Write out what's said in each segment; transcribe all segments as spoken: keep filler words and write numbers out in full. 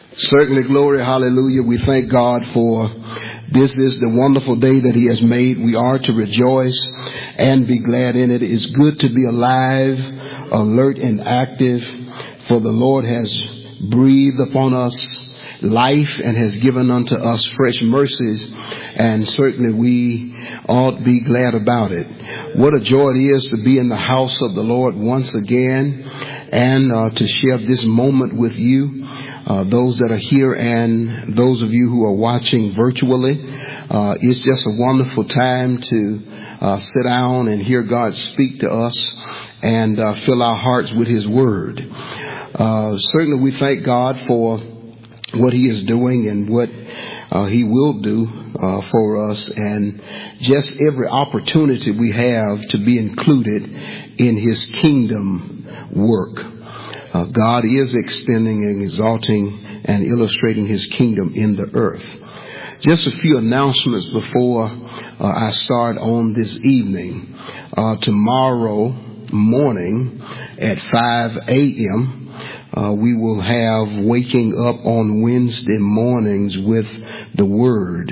Certainly, glory, hallelujah. We thank God for this is the wonderful day that He has made. We are to rejoice and be glad in it. It's good to be alive, alert, and active, for the Lord has breathed upon us life and has given unto us fresh mercies, and certainly we ought to be glad about it. What a joy it is to be in the house of the Lord once again and uh, to share this moment with you. Uh, those that are here and those of you who are watching virtually, uh, it's just a wonderful time to uh, sit down and hear God speak to us and uh, fill our hearts with His Word. Uh, certainly we thank God for what He is doing and what uh, He will do uh, for us, and just every opportunity we have to be included in His kingdom work. Uh, God is extending and exalting and illustrating His kingdom in the earth. Just a few announcements before uh, I start on this evening. Uh, tomorrow morning at five a.m., Uh, we will have Waking Up on Wednesday mornings with the Word.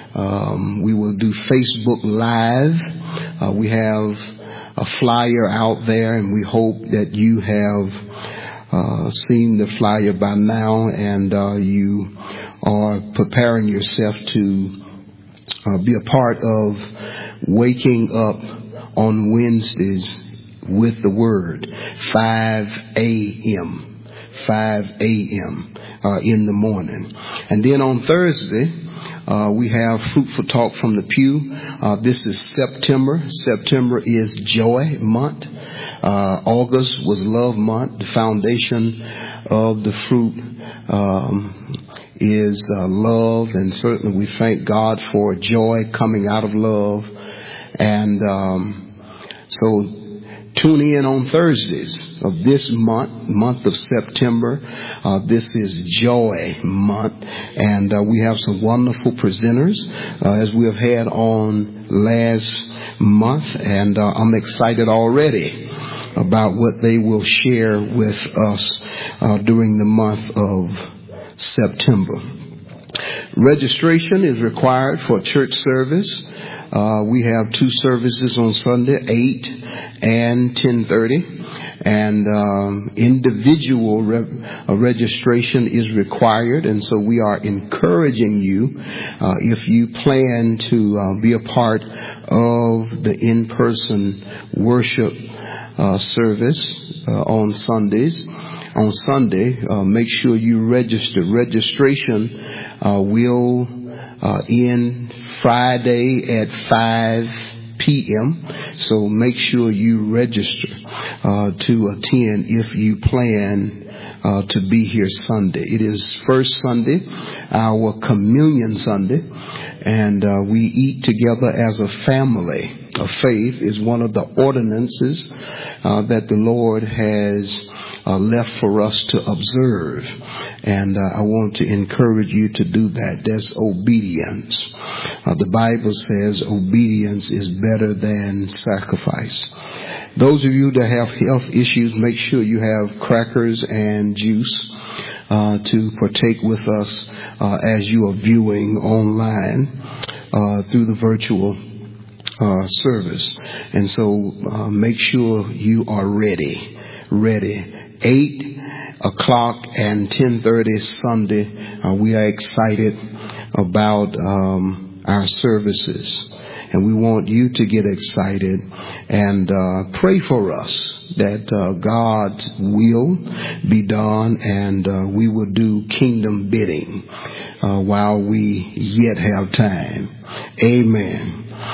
Um, we will do Facebook Live. Uh, we have a flyer out there, and we hope that you have uh, seen the flyer by now, and uh, you are preparing yourself to uh, be a part of Waking Up on Wednesdays with the Word, five a.m. five a.m. Uh, in the morning. And then on Thursday, uh, we have Fruitful Talk from the Pew. Uh, this is September. September is Joy Month. Uh, August was Love Month. The foundation of the fruit um, is uh, love. And certainly we thank God for joy coming out of love. And um, so tune in on Thursdays of this month, month of September. Uh, this is Joy Month, and uh, we have some wonderful presenters, uh, as we have had on last month, and uh, I'm excited already about what they will share with us uh, during the month of September. Registration is required for church service. Uh, we have two services on Sunday, eight and ten thirty, and um, individual re- uh, registration is required, and so we are encouraging you, uh, if you plan to uh, be a part of the in-person worship uh, service uh, on Sundays. On Sunday, uh, make sure you register. Registration uh, will uh, end Friday at five p.m. So make sure you register uh, to attend if you plan uh, to be here Sunday. It is first Sunday, our communion Sunday, and uh, we eat together as a family of faith. Is one of the ordinances uh, that the Lord has Uh, left for us to observe, and uh, I want to encourage you to do that. That's obedience. Uh, the Bible says obedience is better than sacrifice. Those of you that have health issues, make sure you have crackers and juice uh, to partake with us uh, as you are viewing online uh, through the virtual uh, service. And so uh, make sure you are ready, ready. eight o'clock and ten thirty Sunday, uh, we are excited about um, our services, and we want you to get excited and uh, pray for us that uh, God's will be done, and uh, we will do kingdom bidding uh, while we yet have time. Amen.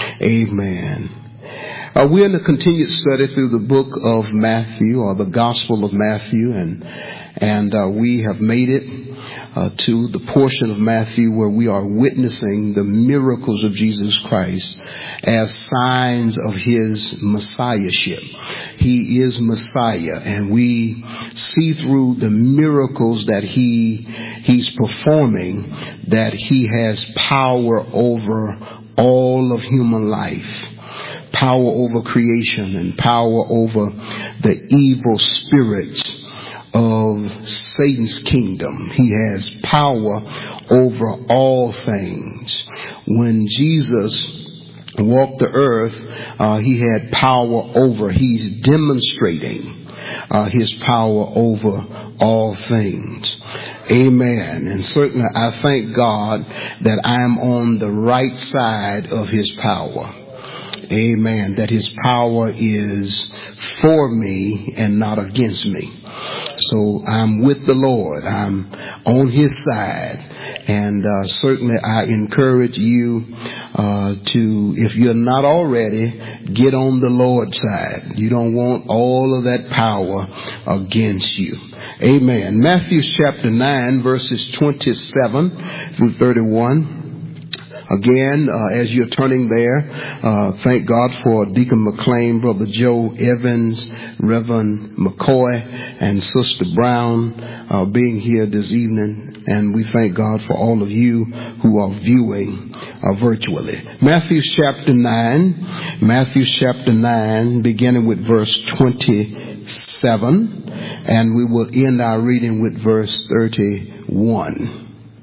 Amen. Uh, we're in a continued study through the book of Matthew, or the Gospel of Matthew, and and uh, we have made it uh, to the portion of Matthew where we are witnessing the miracles of Jesus Christ as signs of His Messiahship. He is Messiah, and we see through the miracles that He He's performing that He has power over all of human life. Power over creation and power over the evil spirits of Satan's kingdom. He has power over all things. When Jesus walked the earth, uh, he had power over. He's demonstrating uh, his power over all things. Amen. And certainly I thank God that I'm on the right side of his power. Amen. That his power is for me and not against me. So I'm with the Lord. I'm on his side. And uh, certainly I encourage you uh, to, if you're not already, get on the Lord's side. You don't want all of that power against you. Amen. Matthew chapter nine, verses twenty-seven through thirty-one. Again, uh, as you're turning there, uh, thank God for Deacon McLean, Brother Joe Evans, Reverend McCoy, and Sister Brown uh, being here this evening. And we thank God for all of you who are viewing uh, virtually. Matthew chapter nine, Matthew chapter nine, beginning with verse twenty-seven, and we will end our reading with verse thirty-one.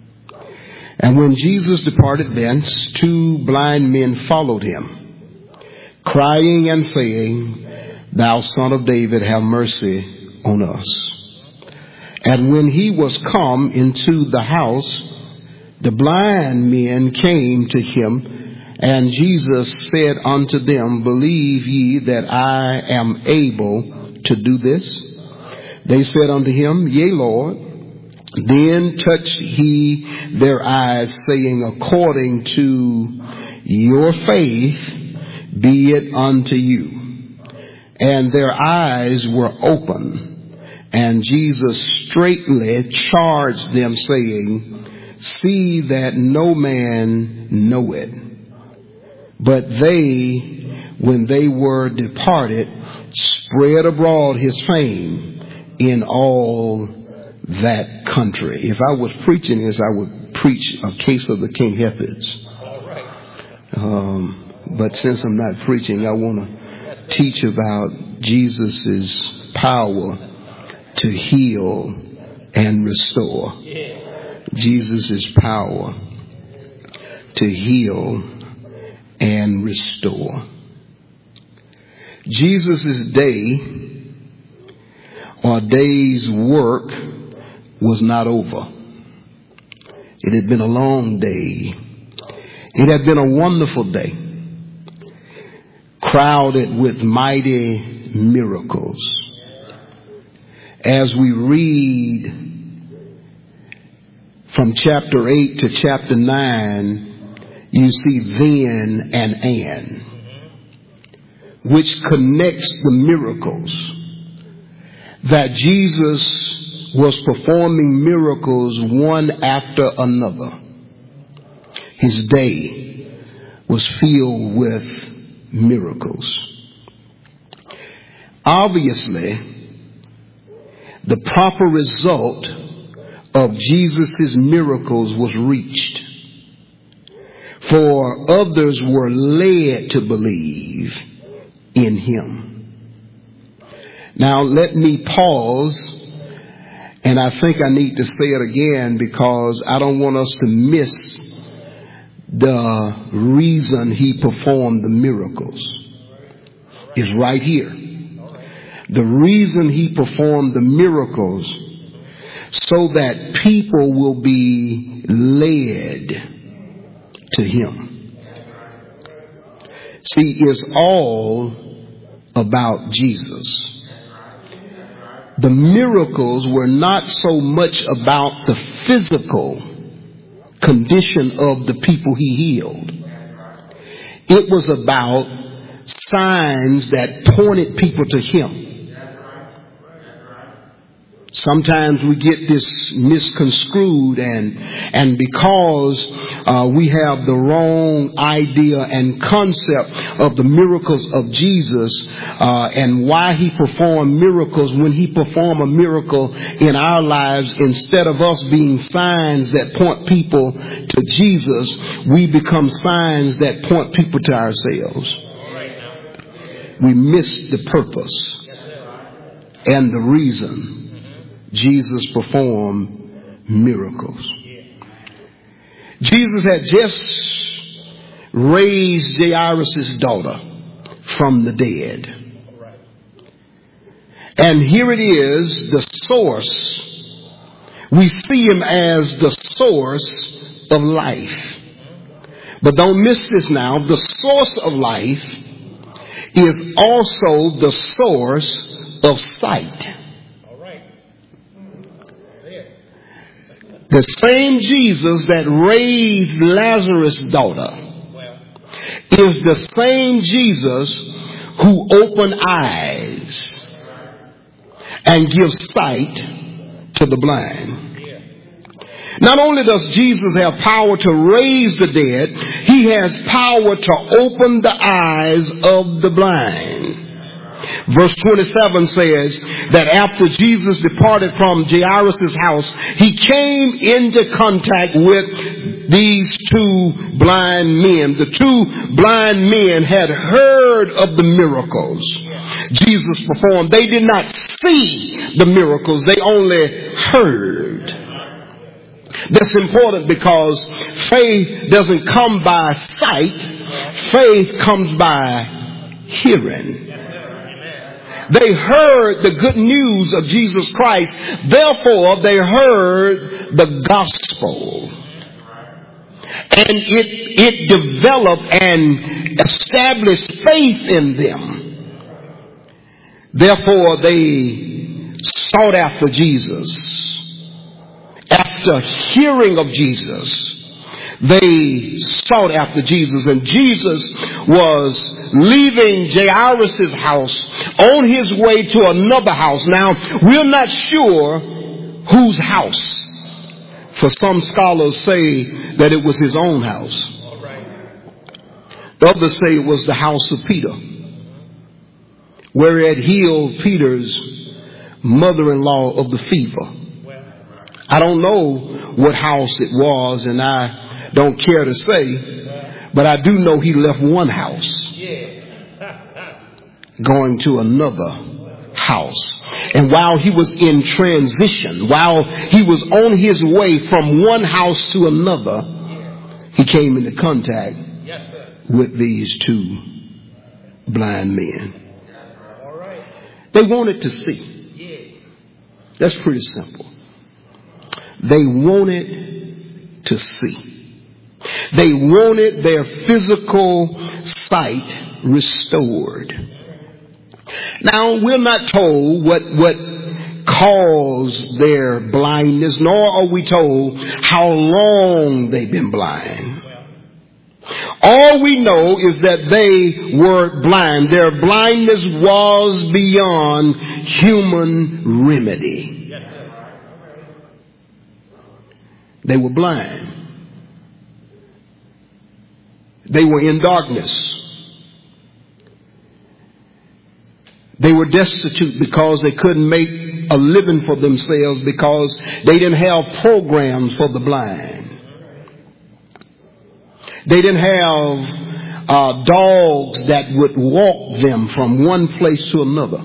And when Jesus departed thence, two blind men followed him, crying and saying, Thou Son of David, have mercy on us. And when he was come into the house, the blind men came to him, and Jesus said unto them, Believe ye that I am able to do this? They said unto him, Yea, Lord. Then touched he their eyes, saying, According to your faith be it unto you. And their eyes were open. And Jesus straightly charged them, saying, See that no man know it. But they, when they were departed, spread abroad his fame in all that country. If I was preaching this, I would preach a case of the King Heifetz. Um, but since I'm not preaching, I want to teach about Jesus' power to heal and restore. Jesus' power to heal and restore. Jesus' day or day's work was not over. It had been a long day. It had been a wonderful day, crowded with mighty miracles. As we read from chapter eight to chapter nine, you see then and and, which connects the miracles that Jesus was performing miracles one after another. His day was filled with miracles. Obviously, the proper result of Jesus' miracles was reached. For others were led to believe in him. Now let me pause. And I think I need to say it again because I don't want us to miss the reason he performed the miracles. It's right here. The reason he performed the miracles so that people will be led to him. See, it's all about Jesus. The miracles were not so much about the physical condition of the people he healed. It was about signs that pointed people to him. Sometimes we get this misconstrued, and and because uh, we have the wrong idea and concept of the miracles of Jesus uh, and why he performed miracles. When he performed a miracle in our lives, instead of us being signs that point people to Jesus, we become signs that point people to ourselves. We miss the purpose and the reason Jesus performed miracles. Jesus had just raised Jairus' daughter from the dead. And here it is, the source. We see him as the source of life. But don't miss this now. The source of life is also the source of sight. The same Jesus that raised Lazarus' daughter is the same Jesus who opened eyes and gives sight to the blind. Not only does Jesus have power to raise the dead, he has power to open the eyes of the blind. Verse twenty-seven says that after Jesus departed from Jairus' house, he came into contact with these two blind men. The two blind men had heard of the miracles Jesus performed. They did not see the miracles. They only heard. That's important because faith doesn't come by sight. Faith comes by hearing. They heard the good news of Jesus Christ. Therefore, they heard the gospel. And it, it developed and established faith in them. Therefore, they sought after Jesus. After hearing of Jesus, they sought after Jesus. And Jesus was leaving Jairus' house on his way to another house. Now, we're not sure whose house. For some scholars say that it was his own house. The others say it was the house of Peter, where he had healed Peter's mother-in-law of the fever. I don't know what house it was, and I don't care to say, but I do know he left one house going to another house. And while he was in transition, while he was on his way from one house to another, he came into contact with these two blind men. They wanted to see. That's pretty simple. They wanted to see. They wanted their physical sight restored. Now, we're not told what, what caused their blindness, nor are we told how long they've been blind. All we know is that they were blind. Their blindness was beyond human remedy. They were blind. They were in darkness. They were destitute because they couldn't make a living for themselves because they didn't have programs for the blind. They didn't have uh, dogs that would walk them from one place to another.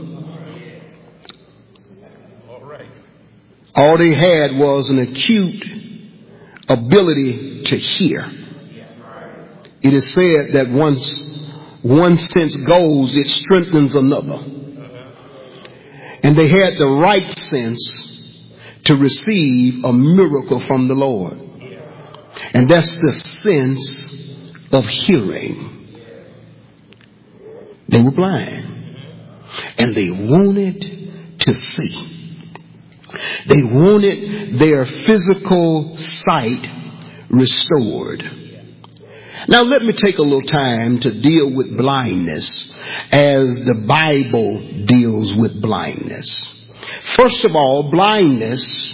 All they had was an acute ability to hear. It is said that once one sense goes, it strengthens another. And they had the right sense to receive a miracle from the Lord. And that's the sense of hearing. They were blind. And they wanted to see. They wanted their physical sight restored. Now let me take a little time to deal with blindness as the Bible deals with blindness. First of all, blindness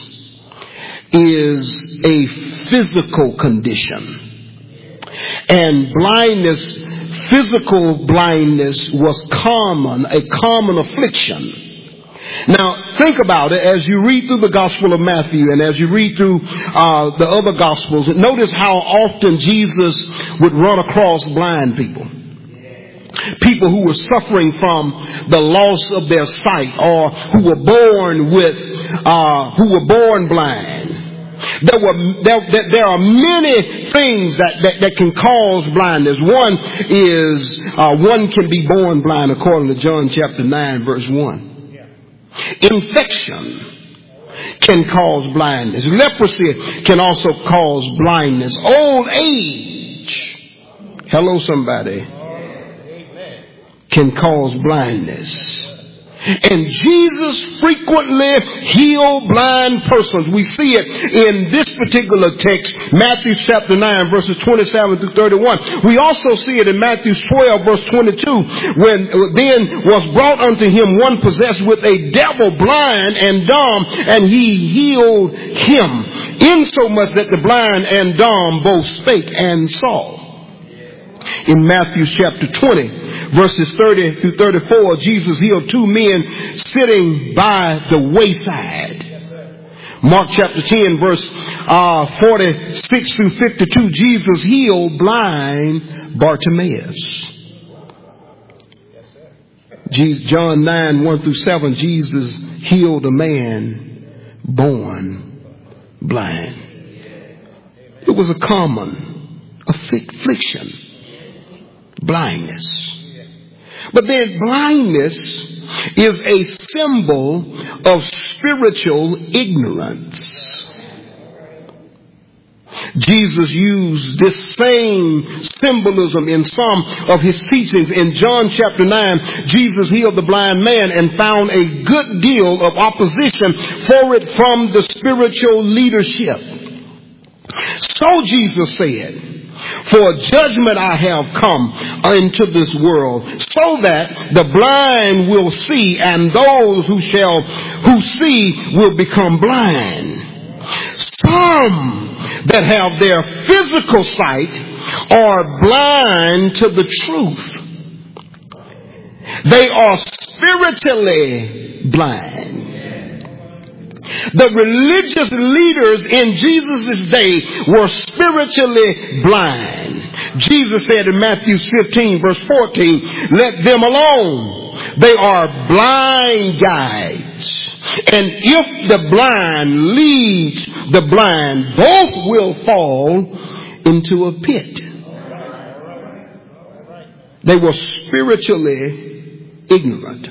is a physical condition. And blindness, physical blindness was common, a common affliction. Now, think about it as you read through the Gospel of Matthew and as you read through uh, the other Gospels. Notice how often Jesus would run across blind people. People who were suffering from the loss of their sight, or who were born with, uh, who were born blind. There were, there, there, there are many things that, that, that can cause blindness. One is, uh, one can be born blind according to John chapter nine verse one. Infection can cause blindness. Leprosy can also cause blindness. Old age, hello somebody, can cause blindness. And Jesus frequently healed blind persons. We see it in this particular text, Matthew chapter nine, verses twenty-seven through thirty-one. We also see it in Matthew twelve, verse twenty-two, when then was brought unto him one possessed with a devil, blind and dumb, and he healed him, insomuch that the blind and dumb both spake and saw. In Matthew chapter twenty, verses thirty through thirty-four, Jesus healed two men sitting by the wayside. Mark chapter ten, verse uh, forty-six through fifty-two, Jesus healed blind Bartimaeus. John nine, one through seven, Jesus healed a man born blind. It was a common affliction. Blindness. But then blindness is a symbol of spiritual ignorance. Jesus used this same symbolism in some of his teachings. In John chapter nine, Jesus healed the blind man and found a good deal of opposition for it from the spiritual leadership. So Jesus said, for judgment I have come into this world, so that the blind will see, and those who shall who see will become blind. Some that have their physical sight are blind to the truth. They are spiritually blind. The religious leaders in Jesus' day were spiritually blind. Jesus said in Matthew fifteen, verse fourteen, let them alone. They are blind guides. And if the blind leads the blind, both will fall into a pit. They were spiritually ignorant.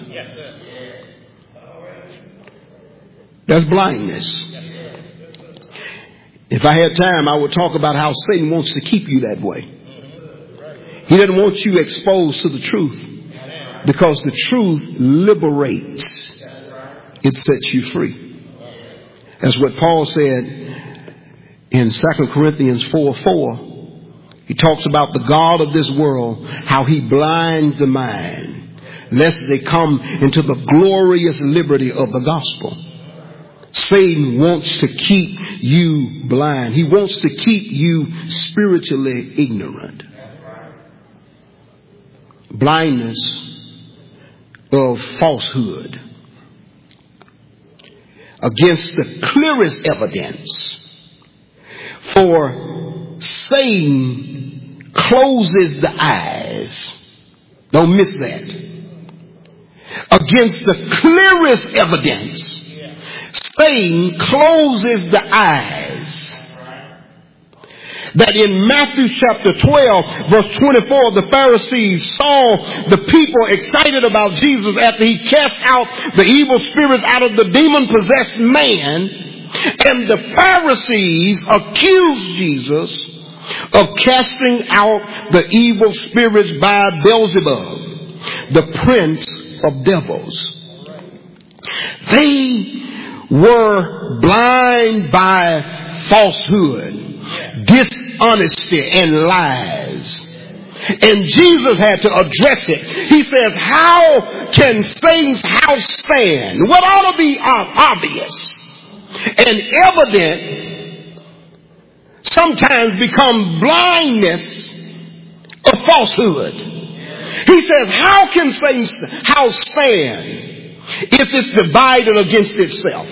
That's blindness. If I had time, I would talk about how Satan wants to keep you that way. He doesn't want you exposed to the truth, because the truth liberates. It sets you free. That's what Paul said in Second Corinthians four four. He talks about the God of this world, how he blinds the mind, lest they come into the glorious liberty of the gospel. Satan wants to keep you blind. He wants to keep you spiritually ignorant. Blindness of falsehood. Against the clearest evidence. For Satan closes the eyes. Don't miss that. Against the clearest evidence, Satan closes the eyes. That in Matthew chapter twelve, verse twenty-four, the Pharisees saw the people excited about Jesus after he cast out the evil spirits out of the demon-possessed man. And the Pharisees accused Jesus of casting out the evil spirits by Beelzebub, the prince of devils. They were blind by falsehood, dishonesty, and lies. And Jesus had to address it. He says, how can Satan's house stand? What ought to be obvious and evident sometimes become blindness of falsehood. He says, how can Satan's house stand if it's divided against itself?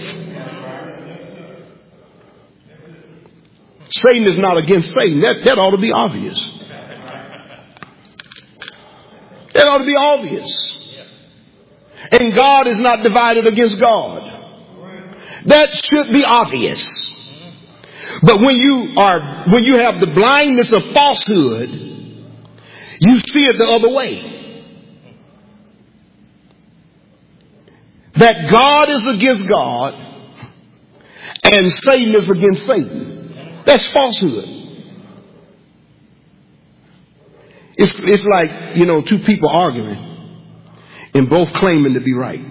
Satan is not against Satan. That, that ought to be obvious. That ought to be obvious. And God is not divided against God. That should be obvious. But when you are, when you have the blindness of falsehood, you see it the other way. That God is against God and Satan is against Satan. That's falsehood. It's, it's like, you know, two people arguing and both claiming to be right.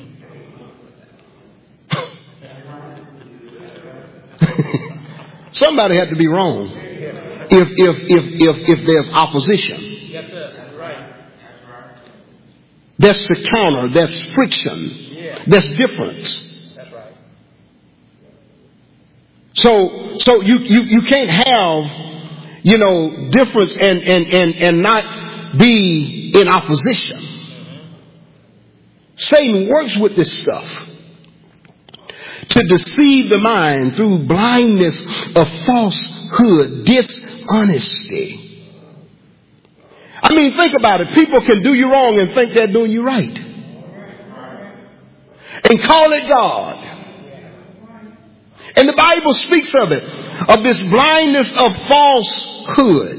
Somebody had to be wrong if, if, if, if, if there's opposition. Yes, sir. That's right. That's the counter. That's friction. Yeah. That's difference. That's right. So, so you, you, you can't have, you know, difference and, and, and, and not be in opposition. Mm-hmm. Satan works with this stuff to deceive the mind through blindness of falsehood, dishonesty. I mean, think about it. People can do you wrong and think they're doing you right. And call it God. And the Bible speaks of it, of this blindness of falsehood.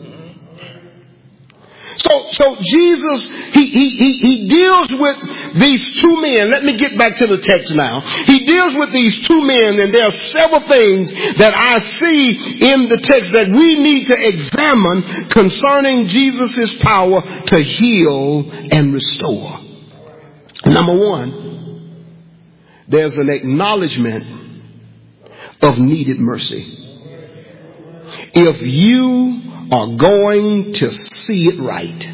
So, so Jesus, he, he, he, he deals with these two men. Let me get back to the text now. He deals with these two men, and there are several things that I see in the text that we need to examine concerning Jesus' power to heal and restore. Number one, there's an acknowledgement of needed mercy. If you are going to see it right,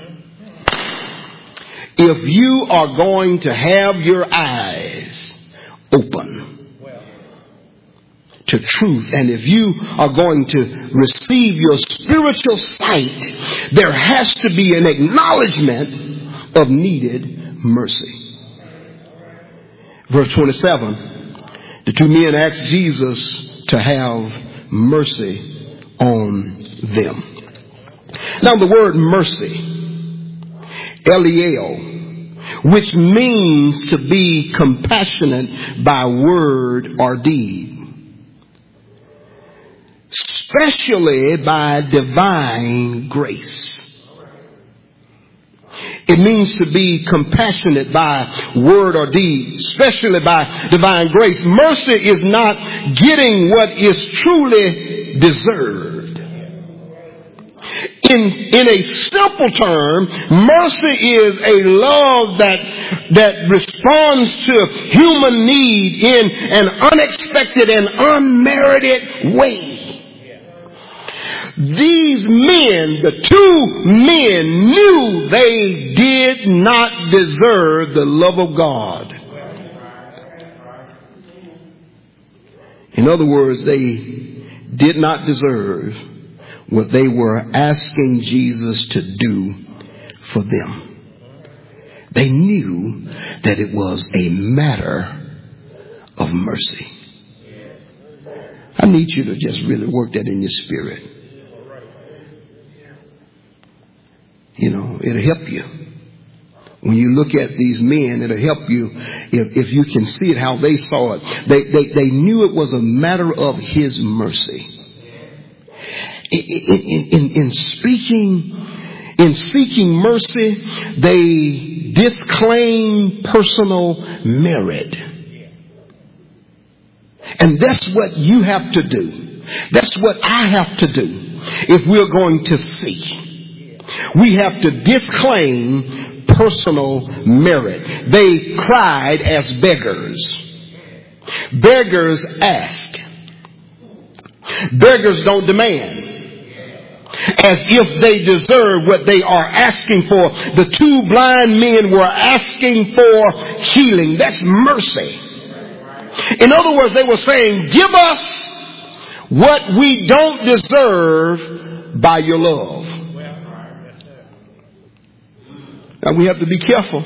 if you are going to have your eyes open to truth, and if you are going to receive your spiritual sight, there has to be an acknowledgement of needed mercy. Verse twenty-seven, the two men asked Jesus to have mercy on them. Now the word mercy, Eliel, which means to be compassionate by word or deed, especially by divine grace. It means to be compassionate by word or deed, especially by divine grace. Mercy is not getting what is truly deserved. In, in a simple term, mercy is a love that, that responds to human need in an unexpected and unmerited way. These men, the two men, knew they did not deserve the love of God. In other words, they did not deserve what they were asking Jesus to do for them. They knew that it was a matter of mercy. I need you to just really work that in your spirit. You know, it'll help you. When you look at these men, it'll help you if, if you can see it how they saw it. They, they, they knew it was a matter of His mercy. In, in, in, in speaking, in seeking mercy, they disclaim personal merit. And that's what you have to do. That's what I have to do if we're going to see. We have to disclaim personal merit. They cried as beggars. Beggars ask. Beggars don't demand, as if they deserve what they are asking for. The two blind men were asking for healing. That's mercy. In other words, they were saying, give us what we don't deserve by your love. Now we have to be careful.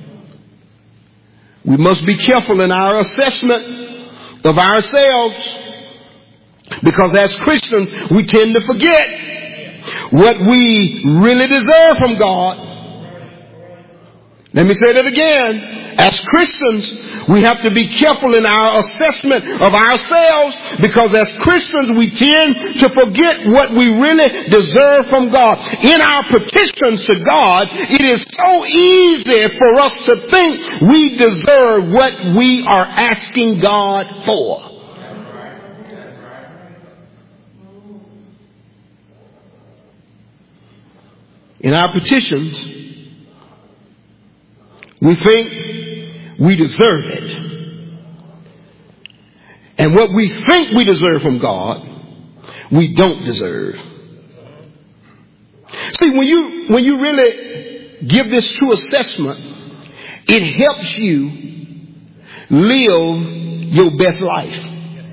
We must be careful in our assessment of ourselves, because as Christians we tend to forget what we really deserve from God Let me say that again. As Christians, we have to be careful in our assessment of ourselves, because as Christians, we tend to forget what we really deserve from God. In our petitions to God, it is so easy for us to think we deserve what we are asking God for. In our petitions, we think we deserve it. And what we think we deserve from God, we don't deserve. See, when you, when you really give this true assessment, it helps you live your best life.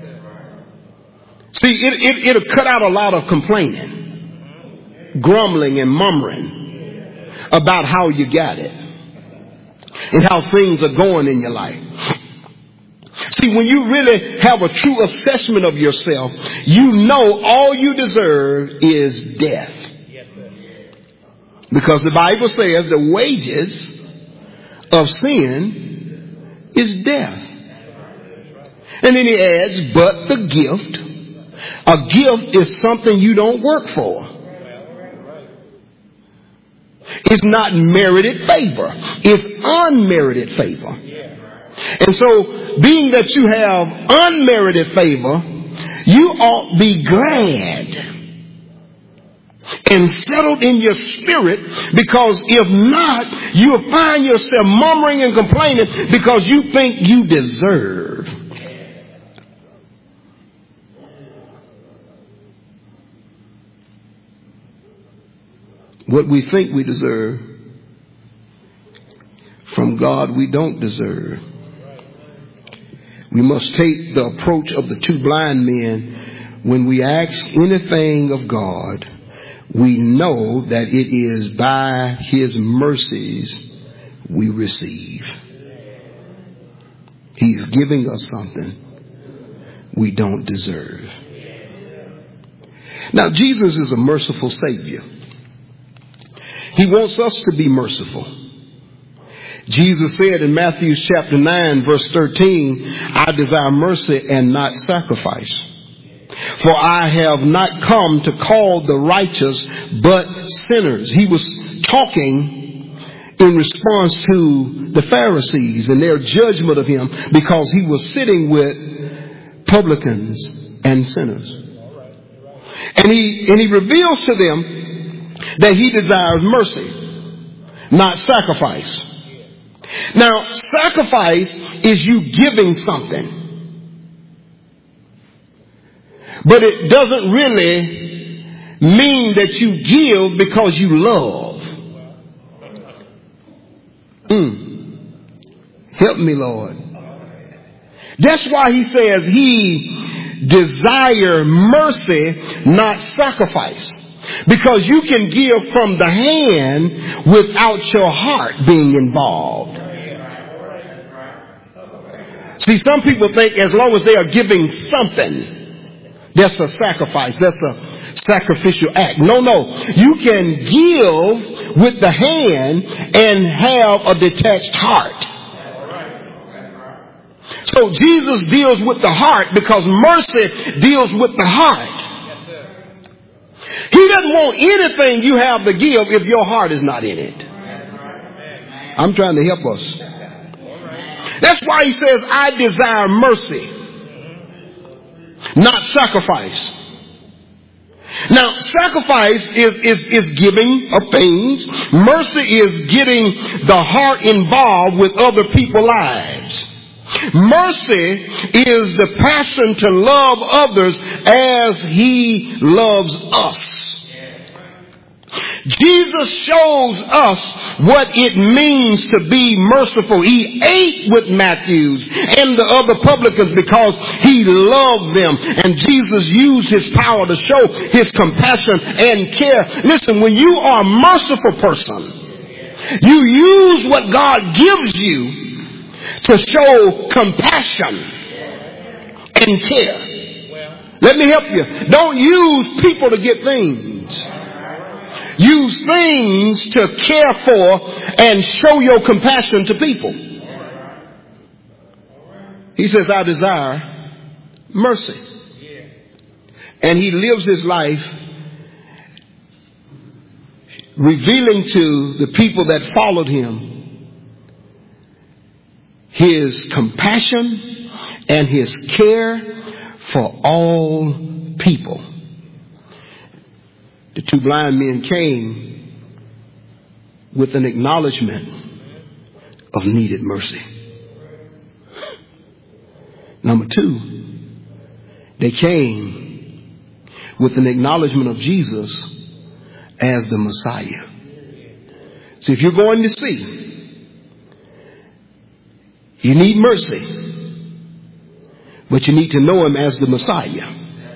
See, it, it, it'll cut out a lot of complaining, grumbling and murmuring about how you got it and how things are going in your life. See, when you really have a true assessment of yourself, you know all you deserve is death. Because the Bible says the wages of sin is death. And then he adds, but the gift. A gift is something you don't work for. It's not merited favor. It's unmerited favor. And so, being that you have unmerited favor, you ought to be glad and settled in your spirit, because if not, you'll find yourself murmuring and complaining because you think you deserve. What we think we deserve from God, we don't deserve. We must take the approach of the two blind men. When we ask anything of God, we know that it is by his mercies we receive. He's giving us something we don't deserve. Now, Jesus is a merciful Savior. He wants us to be merciful. Jesus said in Matthew chapter nine, verse thirteen, I desire mercy and not sacrifice. For I have not come to call the righteous, but sinners. He was talking in response to the Pharisees and their judgment of him, because he was sitting with publicans and sinners. And he, and he reveals to them that he desires mercy, not sacrifice. Now, sacrifice is you giving something. But it doesn't really mean that you give because you love. Mm. Help me, Lord. That's why he says he desire mercy, not sacrifice. Because you can give from the hand without your heart being involved. See, some people think as long as they are giving something, that's a sacrifice. That's a sacrificial act. No, no. You can give with the hand and have a detached heart. So Jesus deals with the heart because mercy deals with the heart. He doesn't want anything you have to give if your heart is not in it. I'm trying to help us. That's why he says, I desire mercy, not sacrifice. Now, sacrifice is, is, is giving of things. Mercy is getting the heart involved with other people's lives. Mercy is the passion to love others as he loves us. Jesus shows us what it means to be merciful. He ate with Matthews and the other publicans because he loved them. And Jesus used his power to show his compassion and care. Listen, when you are a merciful person, you use what God gives you to show compassion and care. Let me help you. Don't use people to get things. use things to care for and show your compassion to people. He says, I desire mercy. And he lives his life revealing to the people that followed him his compassion and his care for all people. The two blind men came with an acknowledgement of needed mercy. Number two, they came with an acknowledgement of Jesus as the Messiah. So if you're going to see, you need mercy, but you need to know him as the Messiah.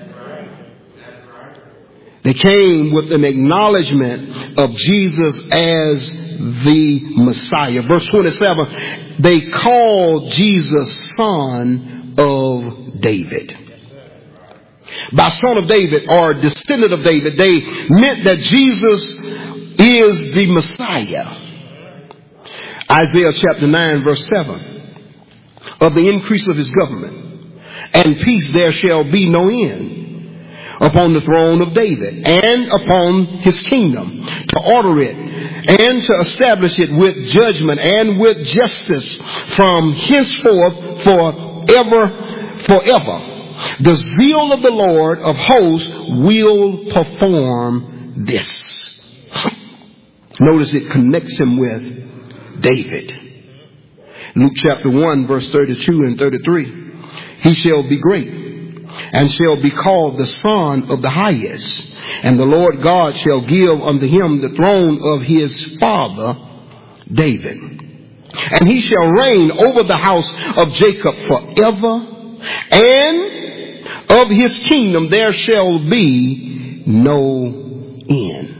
They came with an acknowledgement of Jesus as the Messiah. Verse twenty-seven, they called Jesus Son of David. By son of David or descendant of David, they meant that Jesus is the Messiah. Isaiah chapter nine verse seven, of the increase of his government and peace there shall be no end upon the throne of David and upon his kingdom, to order it and to establish it with judgment and with justice from henceforth forever, forever. The zeal of the Lord of hosts will perform this. Notice it connects him with David. Luke chapter one verse thirty-two and thirty-three. He shall be great and shall be called the Son of the Highest. And the Lord God shall give unto him the throne of his father David. And he shall reign over the house of Jacob forever. And of his kingdom there shall be no end.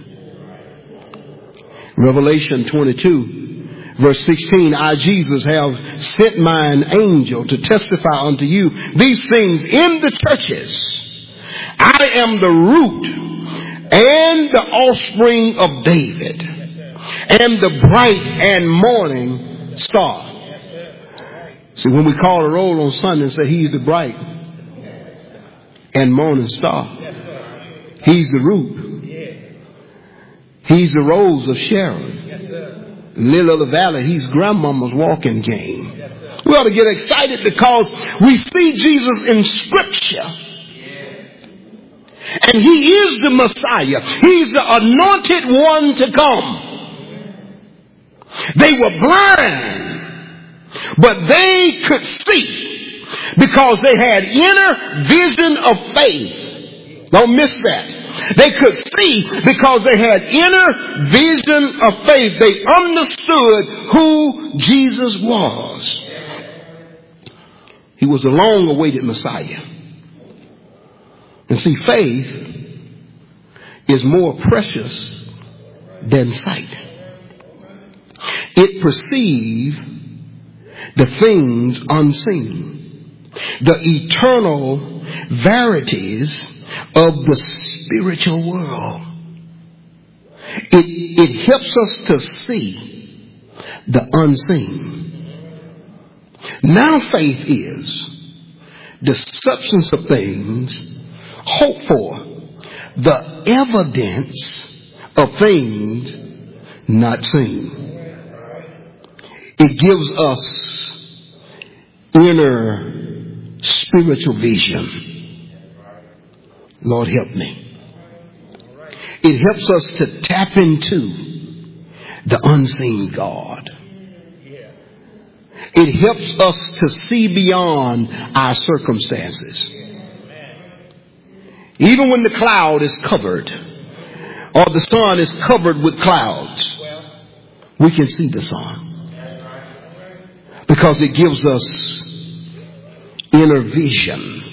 Revelation twenty-two verse sixteen. I, Jesus, have sent mine angel to testify unto you these things in the churches. I am the root and the offspring of David and the bright and morning star. See, when we call a roll on Sunday and say he's the bright and morning star, he's the root, he's the rose of Sharon, lily of the valley, he's grandmama's walking cane. We ought to get excited because we see Jesus in Scripture. And he is the Messiah. He's the anointed one to come. They were blind, but they could see because they had inner vision of faith. Don't miss that. They could see because they had inner vision of faith. They understood who Jesus was. He was the long-awaited Messiah. And see, faith is more precious than sight. It perceives the things unseen, the eternal verities of the spiritual world. It, it helps us to see the unseen. Now faith is the substance of things hoped for, the evidence of things not seen. It gives us inner spiritual vision. Lord, help me. It helps us to tap into the unseen God. It helps us to see beyond our circumstances. Even when the cloud is covered or the sun is covered with clouds, we can see the sun because it gives us inner vision.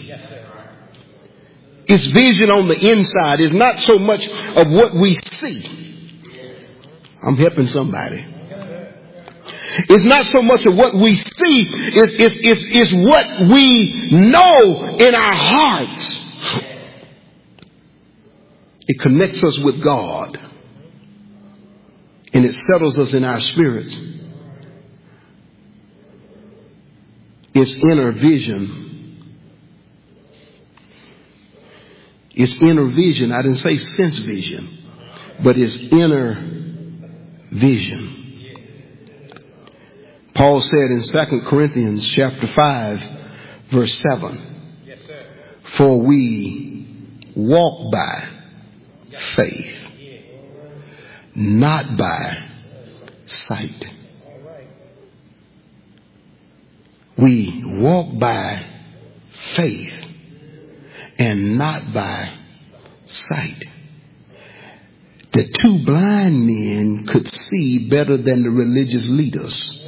It's vision on the inside. It's not so much of what we see. I'm helping somebody. It's not so much of what we see. It's, it's, it's, it's what we know in our hearts. It connects us with God. And it settles us in our spirits. It's inner vision. It's inner vision. I didn't say sense vision, but it's inner vision. Paul said in Second Corinthians chapter five, verse seven, for we walk by faith, not by sight. We walk by faith and not by sight. The two blind men could see better than the religious leaders.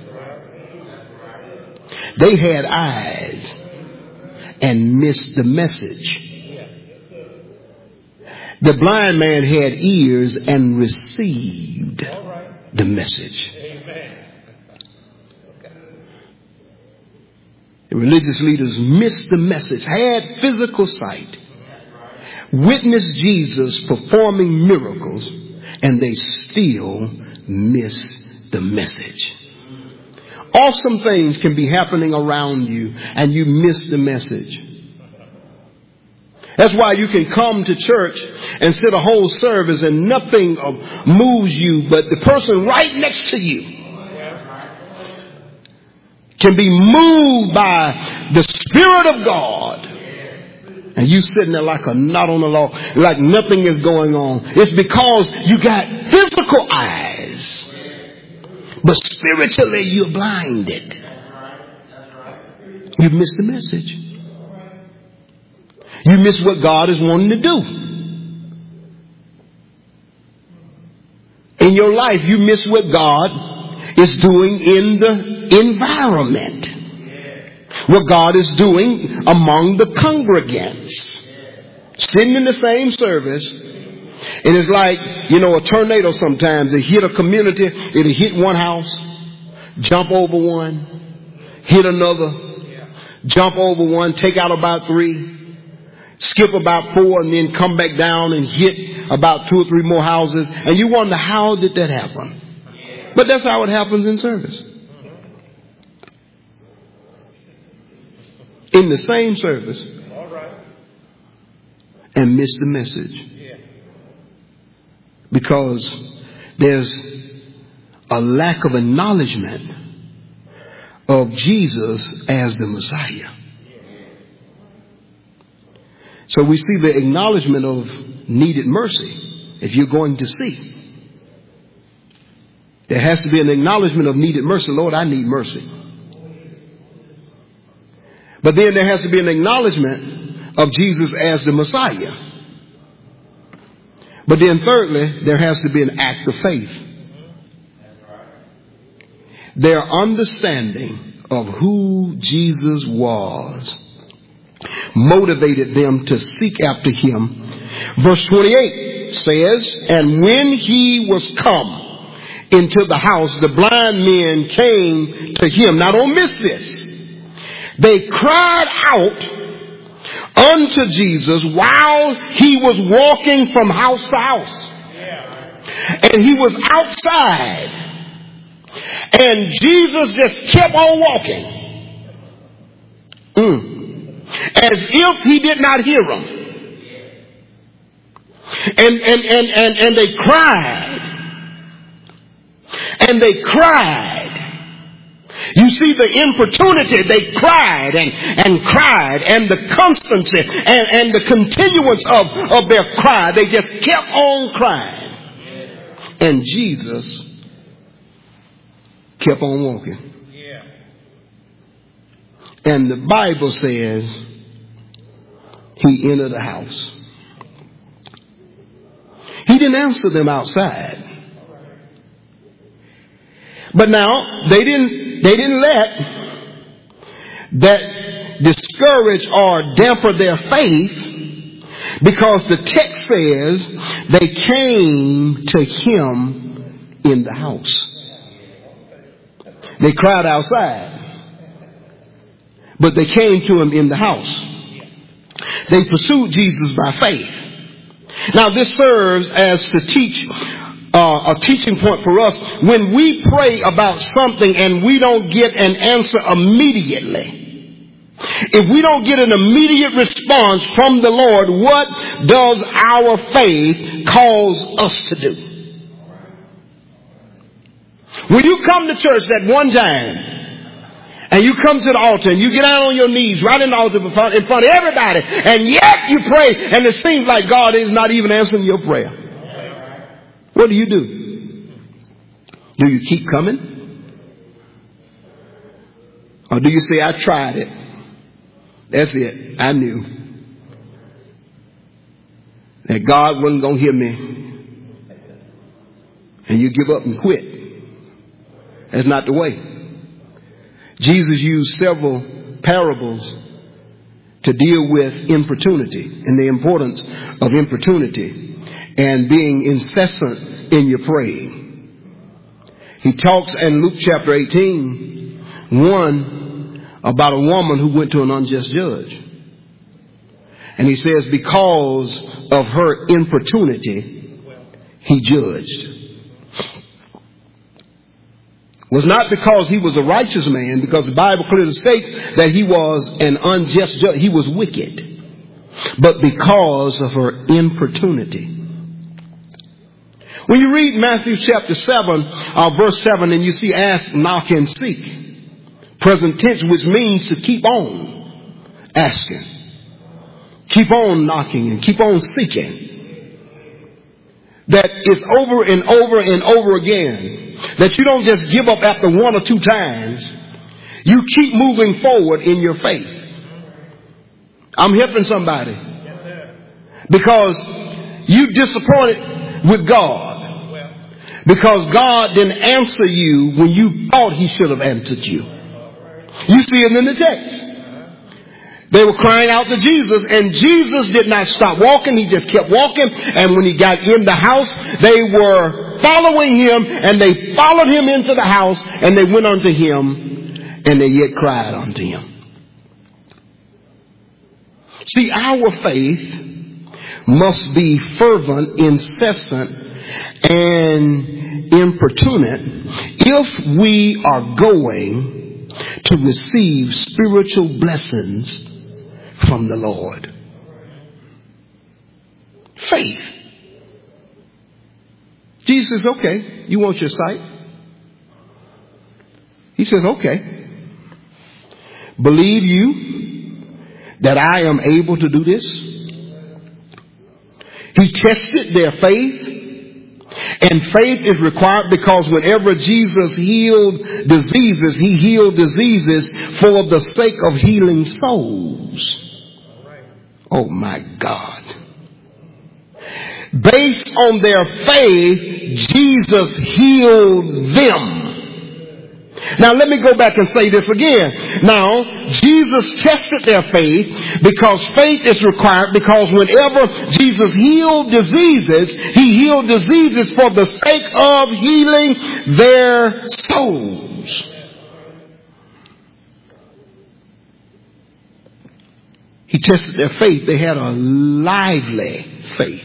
They had eyes and missed the message. The blind man had ears and received the message. The religious leaders missed the message, had physical sight, witnessed Jesus performing miracles, and they still miss the message. Awesome things can be happening around you and you miss the message. That's why you can come to church and sit a whole service and nothing moves you, but the person right next to you can be moved by the Spirit of God. And you sitting there like a knot on the log, like nothing is going on. It's because you got physical eyes, but spiritually you're blinded. You've missed the message. You miss what God is wanting to do. In your life, you miss what God is doing in the environment. What God is doing among the congregants. Sitting in the same service. And it's like, you know, a tornado sometimes. It hit a community. It'll hit one house. Jump over one. Hit another. Jump over one. Take out about three. Skip about four and then come back down and hit about two or three more houses. And you wonder, how did that happen? But that's how it happens in service. In the same service. And miss the message. Because there's a lack of acknowledgement of Jesus as the Messiah. So we see the acknowledgement of needed mercy. If you're going to see, there has to be an acknowledgement of needed mercy. Lord, I need mercy. But then there has to be an acknowledgement of Jesus as the Messiah. But then thirdly, there has to be an act of faith. Their understanding of who Jesus was motivated them to seek after him. Verse twenty-eight says, and when he was come into the house, the blind men came to him. Now don't miss this. They cried out unto Jesus while he was walking from house to house. And he was outside. And Jesus just kept on walking. Mm. As if he did not hear them. And, and, and, and, and they cried. And they cried. You see the importunity. They cried and, and cried. And the constancy and, and the continuance of, of their cry. They just kept on crying. And Jesus kept on walking. And the Bible says he entered the house. He didn't answer them outside. But now they didn't they didn't let that discourage or damper their faith, because the text says they came to him in the house. They cried outside. But they came to him in the house. They pursued Jesus by faith. Now this serves as to teach uh, a teaching point for us. When we pray about something and we don't get an answer immediately, if we don't get an immediate response from the Lord, what does our faith cause us to do? When you come to church that one time, and you come to the altar and you get down on your knees right in the altar in front, in front of everybody, and yet you pray and it seems like God is not even answering your prayer. What do you do? Do you keep coming? Or do you say, I tried it. That's it. I knew that God wasn't going to hear me. And you give up and quit. That's not the way. Jesus used several parables to deal with importunity and the importance of importunity and being incessant in your praying. He talks in Luke chapter eighteen, one, about a woman who went to an unjust judge. And he says because of her importunity, he judged. Was not because he was a righteous man, because the Bible clearly states that he was an unjust judge. He was wicked. But because of her importunity. When you read Matthew chapter seven, uh, verse seven, and you see ask, knock, and seek. Present tense, which means to keep on asking. Keep on knocking and keep on seeking. That is over and over and over again. That you don't just give up after one or two times. You keep moving forward in your faith. I'm helping somebody. Because you disappointed with God. Because God didn't answer you when you thought he should have answered you. You see it in the text. They were crying out to Jesus, and Jesus did not stop walking. He just kept walking. And when he got in the house, they were following him, and they followed him into the house, and they went unto him, and they yet cried unto him. See, our faith must be fervent, incessant, and importunate if we are going to receive spiritual blessings from the Lord. Faith. Jesus says, okay, you want your sight? He says, okay. Believe you that I am able to do this? He tested their faith. And faith is required because whenever Jesus healed diseases, he healed diseases for the sake of healing souls. Oh my God. Based on their faith, Jesus healed them. Now let me go back and say this again. Now, Jesus tested their faith because faith is required because whenever Jesus healed diseases, he healed diseases for the sake of healing their souls. He tested their faith. They had a lively faith.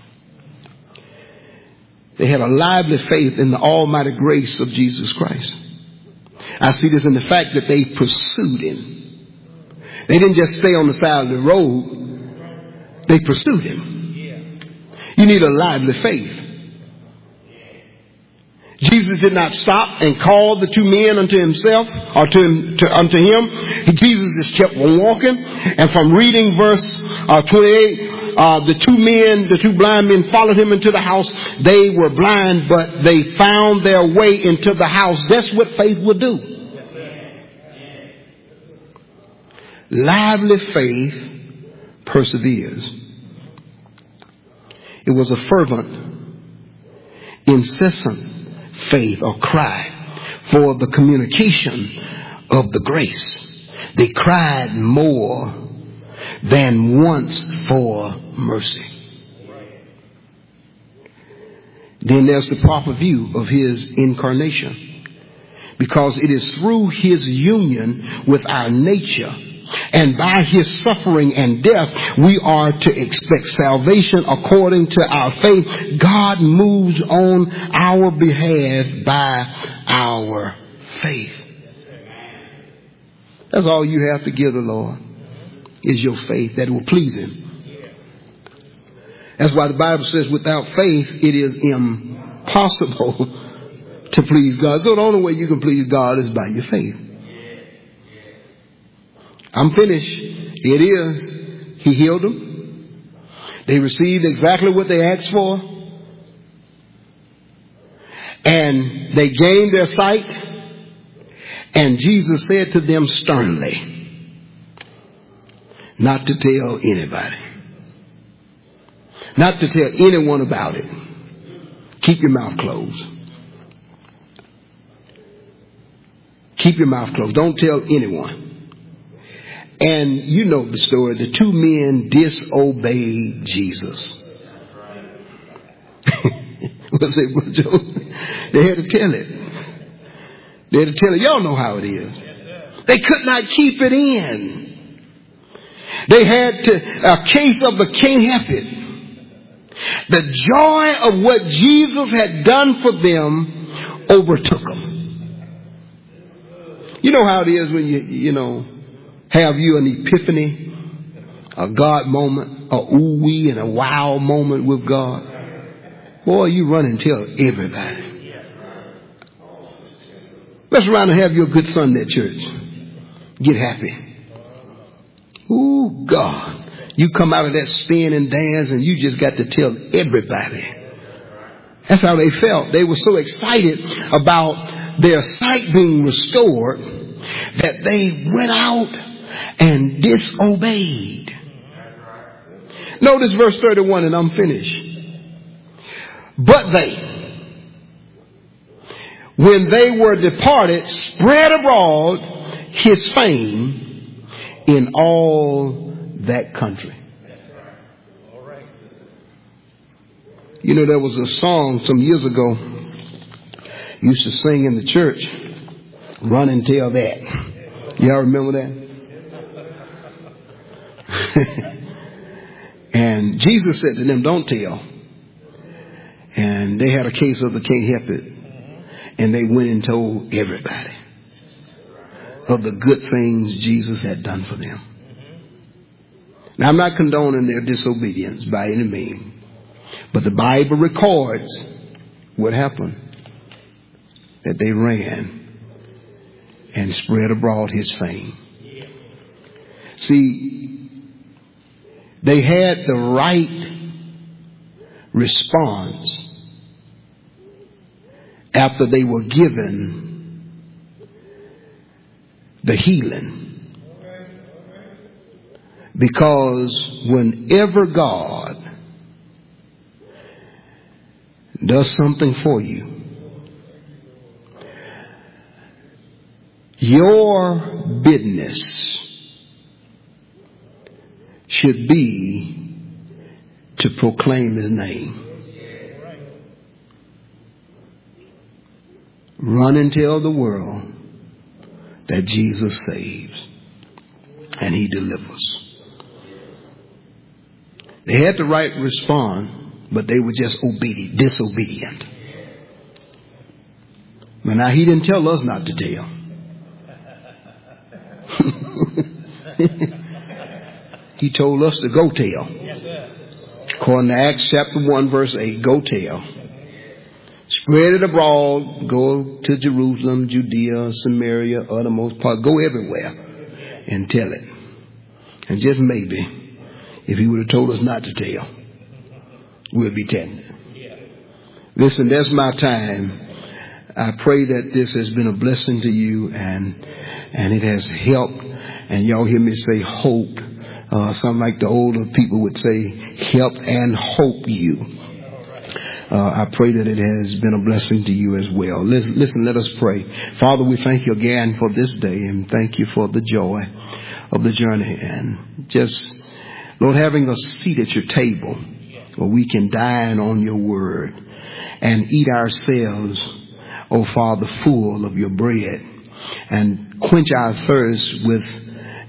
They had a lively faith in the almighty grace of Jesus Christ. I see this in the fact that they pursued him. They didn't just stay on the side of the road. They pursued him. You need a lively faith. Jesus did not stop and call the two men unto himself or to, him, to unto him. Jesus just kept on walking. And from reading verse uh, twenty-eight, uh, the two men, the two blind men followed him into the house. They were blind, but they found their way into the house. That's what faith will do. Lively faith perseveres. It was a fervent, incessant faith or cry for the communication of the grace. They cried more than once for mercy. Then there's the proper view of his incarnation, because it is through his union with our nature And by his suffering and death, we are to expect salvation according to our faith. God moves on our behalf by our faith. That's all you have to give the Lord, is your faith that will please him. That's why the Bible says without faith, it is impossible to please God. So the only way you can please God is by your faith. I'm finished. It is. He healed them. They received exactly what they asked for. And they gained their sight. And Jesus said to them sternly, not to tell anybody. Not to tell anyone about it. Keep your mouth closed. Keep your mouth closed. Don't tell anyone. And you know the story. The two men disobeyed Jesus. What's it, Brother Joe? They had to tell it. They had to tell it. Y'all know how it is. They could not keep it in. They had to, a case of the can't help it. The joy of what Jesus had done for them overtook them. You know how it is when you, you know, have you an epiphany, a God moment, a ooh-wee and a wow moment with God. Boy, you run and tell everybody. Let's run and have you a good Sunday at church. Get happy. Ooh, God. You come out of that spin and dance and you just got to tell everybody. That's how they felt. They were so excited about their sight being restored that they went out and disobeyed. Notice verse thirty-one, and I'm finished. But they, when they were departed, spread abroad his fame in all that country. You know, there was a song some years ago used to sing in the church, Run and Tell That. Y'all remember that? And Jesus said to them, don't tell. And they had a case of the can't help it. And they went and told everybody of the good things Jesus had done for them. Now, I'm not condoning their disobedience by any means. But the Bible records what happened. That they ran and spread abroad his fame. See, they had the right response after they were given the healing. Because whenever God does something for you, your business should be to proclaim his name. Run and tell the world that Jesus saves and he delivers. They had the right to respond, but they were just obedient, disobedient. But now he didn't tell us not to tell. He told us to go tell. According to Acts chapter one verse eight, go tell. Spread it abroad, go to Jerusalem, Judea, Samaria, uttermost part, go everywhere and tell it. And just maybe, if he would have told us not to tell, we'll be telling it. Listen, that's my time. I pray that this has been a blessing to you and and it has helped. And y'all hear me say hope. Uh, something like the older people would say, help and hope you. Uh, I pray that it has been a blessing to you as well. Listen, listen, let us pray. Father, we thank you again for this day and thank you for the joy of the journey. And just, Lord, having a seat at your table where we can dine on your word and eat ourselves, oh Father, full of your bread and quench our thirst with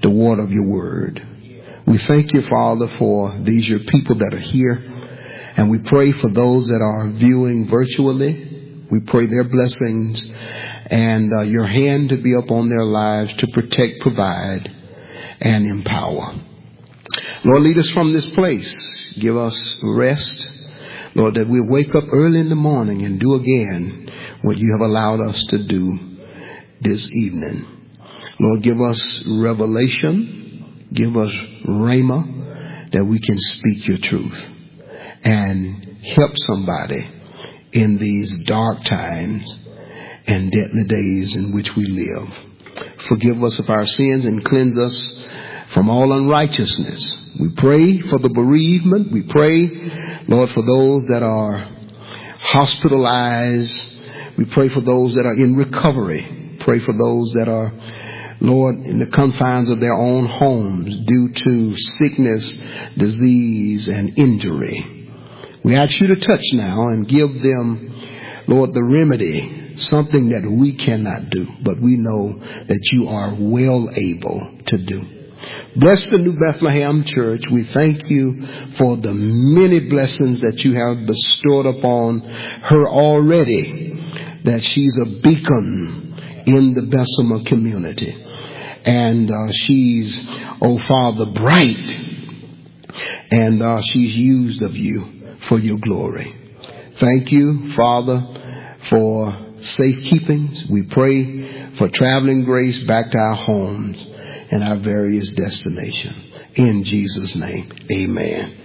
the water of your word. We thank you, Father, for these your people that are here. And we pray for those that are viewing virtually. We pray their blessings and uh, your hand to be upon their lives to protect, provide, and empower. Lord, lead us from this place. Give us rest. Lord, that we wake up early in the morning and do again what you have allowed us to do this evening. Lord, give us revelation. Give us rhema that we can speak your truth and help somebody in these dark times and deadly days in which we live. Forgive us of our sins and cleanse us from all unrighteousness. We pray for the bereavement. We pray, Lord, for those that are hospitalized. We pray for those that are in recovery. Pray for those that are, Lord, in the confines of their own homes due to sickness, disease, and injury. We ask you to touch now and give them, Lord, the remedy, something that we cannot do, but we know that you are well able to do. Bless the New Bethlehem Church. We thank you for the many blessings that you have bestowed upon her already, that she's a beacon in the Bessemer community. And uh, she's, oh Father, bright. And uh, she's used of you for your glory. Thank you, Father, for safekeeping. We pray for traveling grace back to our homes and our various destinations. In Jesus' name, amen.